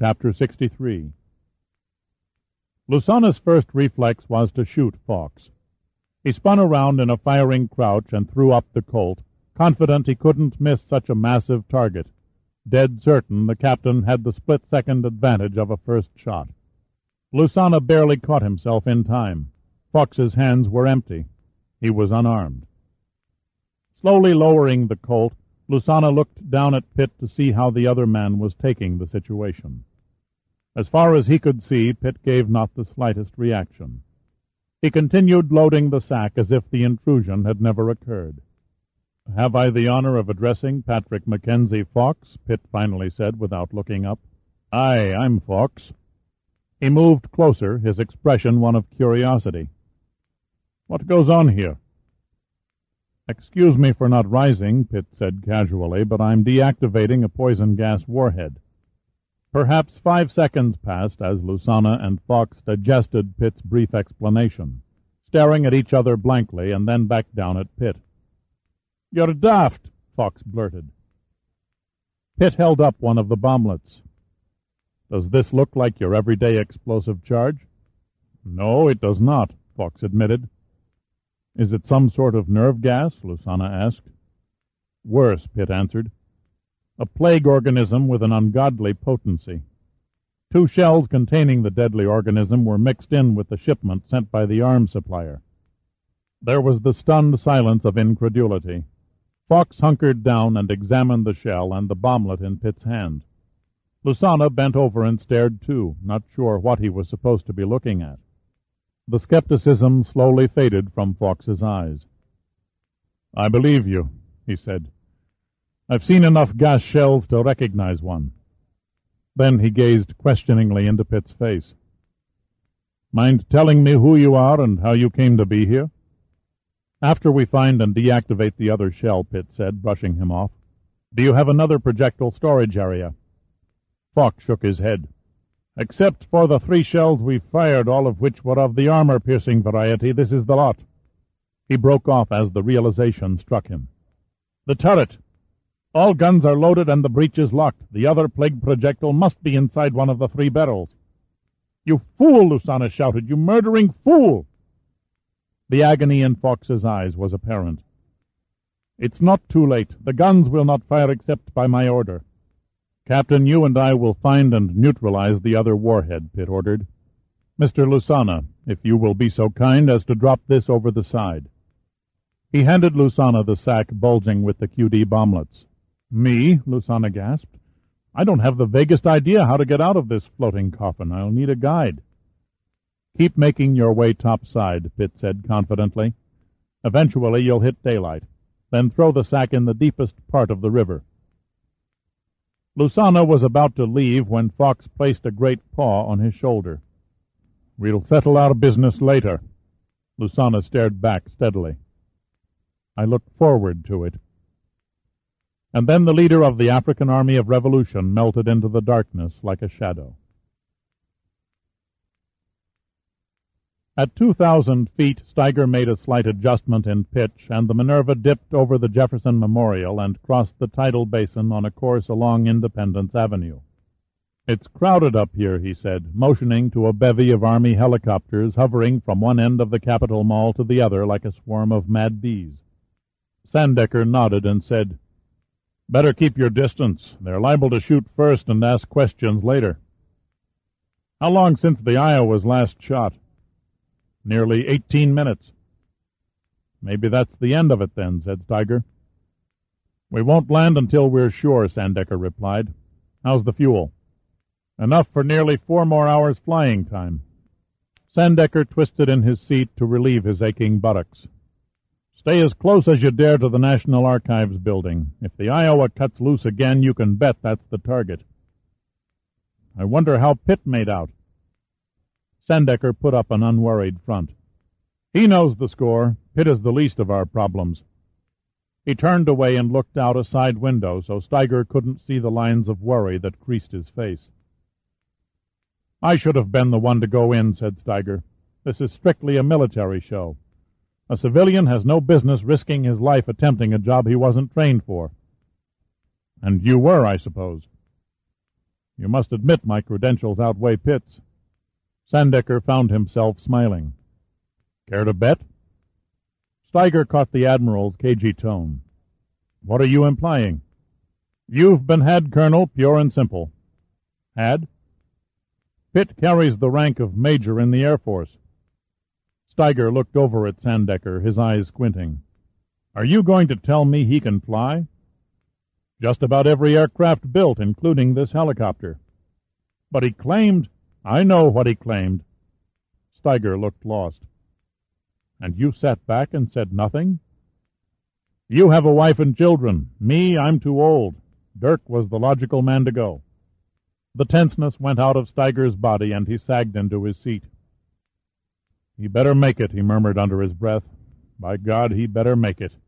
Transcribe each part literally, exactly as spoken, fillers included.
Chapter sixty-three. Lusana's first reflex was to shoot Fawkes. He spun around in a firing crouch and threw up the Colt, confident he couldn't miss such a massive target, dead certain the captain had the split-second advantage of a first shot. Lusana barely caught himself in time. Fawkes's hands were empty. He was unarmed. Slowly lowering the Colt, Lusana looked down at Pitt to see how the other man was taking the situation. As far as he could see, Pitt gave not the slightest reaction. He continued loading the sack as if the intrusion had never occurred. "Have I the honor of addressing Patrick Mackenzie Fawkes?" Pitt finally said without looking up. "Aye, I'm Fawkes." He moved closer, his expression one of curiosity. "What goes on here?" "Excuse me for not rising," Pitt said casually, "but I'm deactivating a poison gas warhead." Perhaps five seconds passed as Lusana and Fawkes digested Pitt's brief explanation, staring at each other blankly and then back down at Pitt. "You're daft," Fawkes blurted. Pitt held up one of the bomblets. "Does this look like your everyday explosive charge?" "No, it does not," Fawkes admitted. "Is it some sort of nerve gas?" Lusana asked. "Worse," Pitt answered. "A plague organism with an ungodly potency. Two shells containing the deadly organism were mixed in with the shipment sent by the arms supplier." There was the stunned silence of incredulity. Fawkes hunkered down and examined the shell and the bomblet in Pitt's hand. Lusana bent over and stared too, not sure what he was supposed to be looking at. The skepticism slowly faded from Fawkes's eyes. "I believe you," he said. "I've seen enough gas shells to recognize one." Then he gazed questioningly into Pitt's face. "Mind telling me who you are and how you came to be here?" "After we find and deactivate the other shell," Pitt said, brushing him off. "Do you have another projectile storage area?" Fawkes shook his head. "Except for the three shells we fired, all of which were of the armor-piercing variety, this is the lot." He broke off as the realization struck him. "The turret! All guns are loaded and the breech is locked. The other plague projectile must be inside one of the three barrels." "You fool!" Lusana shouted. "You murdering fool!" The agony in Fawkes's eyes was apparent. "It's not too late. The guns will not fire except by my order." "Captain, you and I will find and neutralize the other warhead," Pitt ordered. "Mister Lusana, if you will be so kind as to drop this over the side." He handed Lusana the sack bulging with the Q D bomblets. "Me?" Lusana gasped. "I don't have the vaguest idea how to get out of this floating coffin. I'll need a guide." "Keep making your way topside," Pitt said confidently. "Eventually you'll hit daylight. Then throw the sack in the deepest part of the river." Lusana was about to leave when Fawkes placed a great paw on his shoulder. "We'll settle our business later." Lusana stared back steadily. "I look forward to it." And then the leader of the African Army of Revolution melted into the darkness like a shadow. At two thousand feet, Steiger made a slight adjustment in pitch, and the Minerva dipped over the Jefferson Memorial and crossed the tidal basin on a course along Independence Avenue. "It's crowded up here," he said, motioning to a bevy of Army helicopters hovering from one end of the Capitol Mall to the other like a swarm of mad bees. Sandecker nodded and said, "Better keep your distance. They're liable to shoot first and ask questions later." "How long since the Iowa's last shot?" "Nearly eighteen minutes." "Maybe that's the end of it then," said Steiger. "We won't land until we're sure," Sandecker replied. "How's the fuel?" "Enough for nearly four more hours flying time." Sandecker twisted in his seat to relieve his aching buttocks. "Stay as close as you dare to the National Archives building. If the Iowa cuts loose again, you can bet that's the target." "I wonder how Pitt made out." Sandecker put up an unworried front. "He knows the score. Pitt is the least of our problems." He turned away and looked out a side window so Steiger couldn't see the lines of worry that creased his face. "I should have been the one to go in," said Steiger. "This is strictly a military show. A civilian has no business risking his life attempting a job he wasn't trained for." "And you were, I suppose." You must admit my credentials outweigh Pitt's." Sandecker found himself smiling. "Care to bet?" Steiger caught the Admiral's cagey tone. "What are you implying?" "You've been had, Colonel, pure and simple." "Had?" "Pitt carries the rank of Major in the Air Force." Steiger looked over at Sandecker, his eyes squinting. "Are you going to tell me he can fly?" "Just about every aircraft built, including this helicopter." "But he claimed—" "I know what he claimed." Steiger looked lost. "And you sat back and said nothing?" "You have a wife and children. Me, I'm too old. Dirk was the logical man to go." The tenseness went out of Steiger's body, and he sagged into his seat. "He better make it," he murmured under his breath. "By God, he better make it."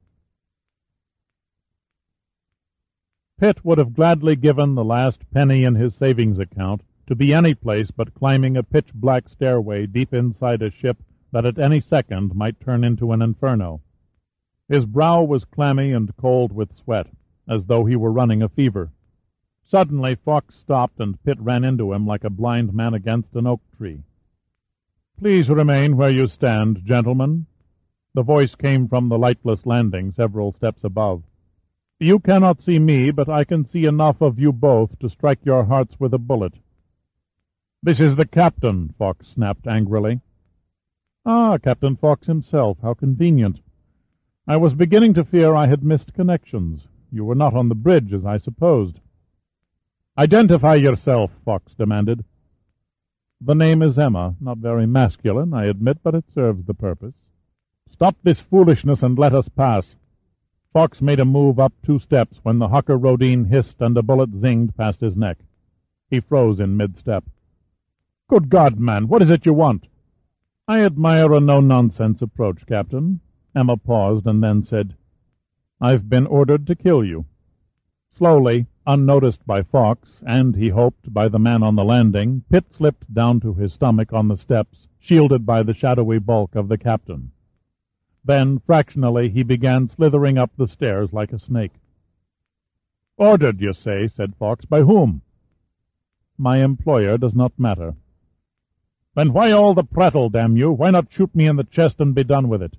Pitt would have gladly given the last penny in his savings account to be any place but climbing a pitch-black stairway deep inside a ship that at any second might turn into an inferno. His brow was clammy and cold with sweat, as though he were running a fever. Suddenly Fawkes stopped, and Pitt ran into him like a blind man against an oak tree. "Please remain where you stand, gentlemen." The voice came from the lightless landing several steps above. "You cannot see me, but I can see enough of you both to strike your hearts with a bullet." "This is the captain," Fawkes snapped angrily. "Ah, Captain Fawkes himself. How convenient. I was beginning to fear I had missed connections. You were not on the bridge, as I supposed." "Identify yourself," Fawkes demanded. "The name is Emma. Not very masculine, I admit, but it serves the purpose." "Stop this foolishness and let us pass." Fawkes made a move up two steps when the Hawker Rodin hissed and a bullet zinged past his neck. He froze in mid-step. "Good God, man, what is it you want?" "I admire a no-nonsense approach, Captain." Emma paused and then said, "I've been ordered to kill you." Slowly, unnoticed by Fawkes, and, he hoped, by the man on the landing, Pitt slipped down to his stomach on the steps, shielded by the shadowy bulk of the captain. Then, fractionally, he began slithering up the stairs like a snake. "Ordered, you say," said Fawkes. "By whom?" "My employer does not matter." "Then why all the prattle, damn you? Why not shoot me in the chest and be done with it?"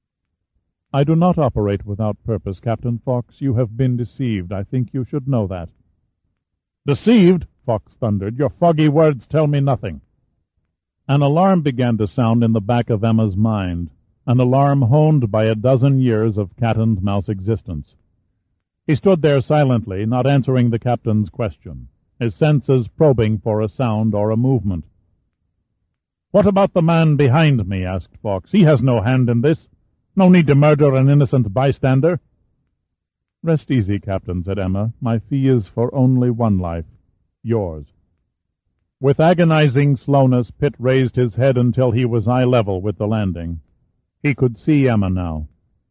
"I do not operate without purpose, Captain Fawkes. You have been deceived. I think you should know that." "Deceived?" Fawkes thundered. "Your foggy words tell me nothing." An alarm began to sound in the back of Emma's mind, an alarm honed by a dozen years of cat-and-mouse existence. He stood there silently, not answering the captain's question, his senses probing for a sound or a movement. "What about the man behind me?" asked Fawkes. "He has no hand in this. No need to murder an innocent bystander." "Rest easy, Captain," said Emma. "My fee is for only one life. Yours." With agonizing slowness, Pitt raised his head until he was eye-level with the landing. He could see Emma now.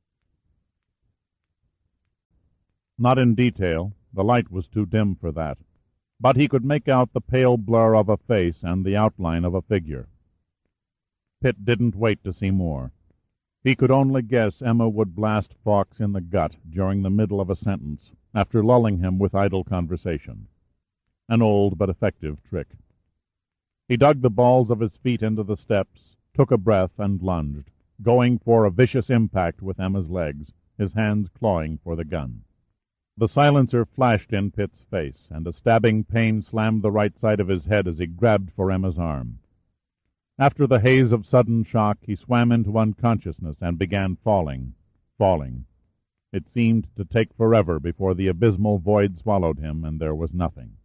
Not in detail. The light was too dim for that. But he could make out the pale blur of a face and the outline of a figure. Pitt didn't wait to see more. He could only guess Emma would blast Fawkes in the gut during the middle of a sentence, after lulling him with idle conversation. An old but effective trick. He dug the balls of his feet into the steps, took a breath, and lunged, going for a vicious impact with Emma's legs, his hands clawing for the gun. The silencer flashed in Pitt's face, and a stabbing pain slammed the right side of his head as he grabbed for Emma's arm. After the haze of sudden shock, he swam into unconsciousness and began falling, falling. It seemed to take forever before the abysmal void swallowed him, and there was nothing.